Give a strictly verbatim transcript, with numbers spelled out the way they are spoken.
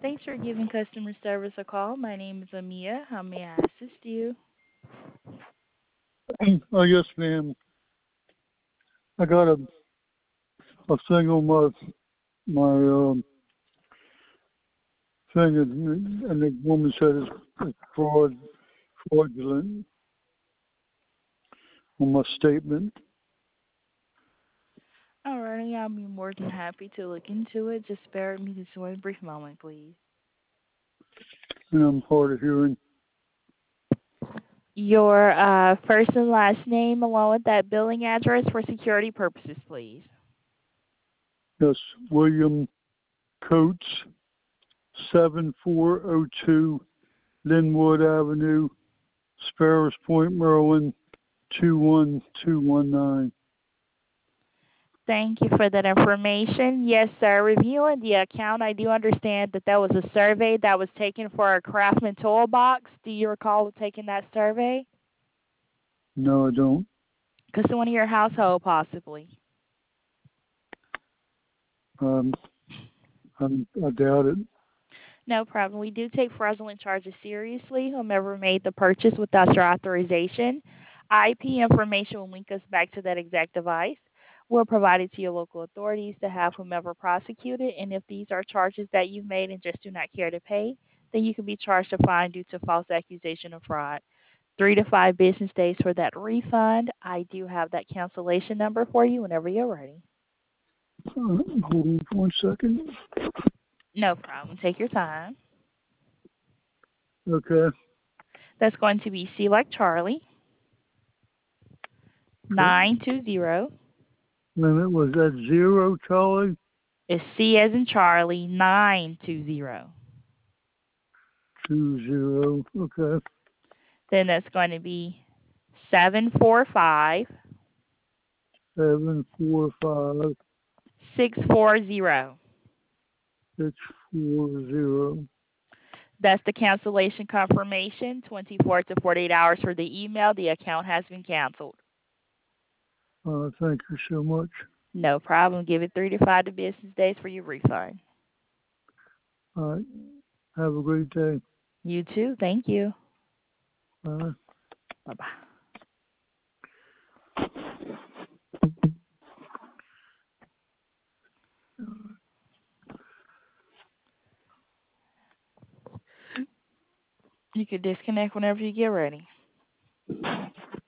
Thanks for giving customer service a call. My name is Amia. How may I assist you? Oh yes, ma'am. I got a a thing on my my um thing, and, and the woman said it's, it's fraud fraudulent on my statement, Alrighty, I'll be more than happy to look into it. Just bear with me just one brief moment, please. and I'm hard of hearing. Your uh, first and last name along with that billing address for security purposes, please. Yes, William Coates, seven four zero two Linwood Avenue, Sparrows Point, Maryland, two one two one nine. Thank you for that information. Yes, sir. Reviewing the account, I do understand that that was a survey that was taken for a Craftsman toolbox. Do you recall taking that survey? No, I don't. Because someone in your household, possibly. Um, I'm, I doubt it. No problem. We do take fraudulent charges seriously. Whomever made the purchase without your authorization, I P information will link us back to that exact device. We'll provide it to your local authorities to have whomever prosecuted. And if these are charges that you've made and just do not care to pay, then you can be charged a fine due to false accusation of fraud. Three to five business days for that refund. I do have that cancellation number for you whenever you're ready. Uh, hold on for one second. No problem. Take your time. Okay. That's going to be C like Charlie, Okay. nine two zero. Limit was that zero, Charlie? It's C as in Charlie, nine two zero. Two zero. Okay. Then that's going to be seven four five Seven four five six four zero. six four zero. That's the cancellation confirmation. twenty-four to forty-eight hours for the email. The account has been canceled. Uh, thank you so much. No problem. Give it three to five business days for your refund. All right. Have a great day. You too. Thank you. Bye. Bye bye. You can disconnect whenever you get ready.